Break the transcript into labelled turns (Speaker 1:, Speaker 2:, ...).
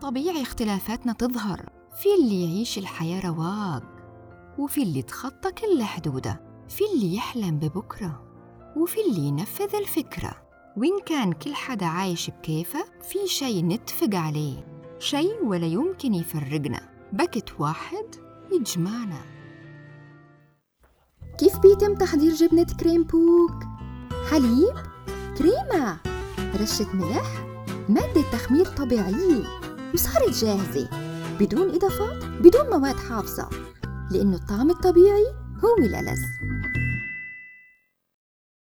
Speaker 1: طبيعي اختلافاتنا تظهر، في اللي يعيش الحياة رواق، وفي اللي تخطى كل حدوده، في اللي يحلم ببكرة، وفي اللي ينفذ الفكرة. وإن كان كل حدا عايش بكيفه، في شي نتفق عليه، شي ولا يمكن يفرقنا، بكت واحد يجمعنا.
Speaker 2: كيف بيتم تحضير جبنة كريم بوك؟ حليب، كريمة، رشة ملح، مادة تخمير طبيعية، وصارت جاهزة بدون إضافات، بدون مواد حافظة، لأنه الطعم الطبيعي هو الألذ.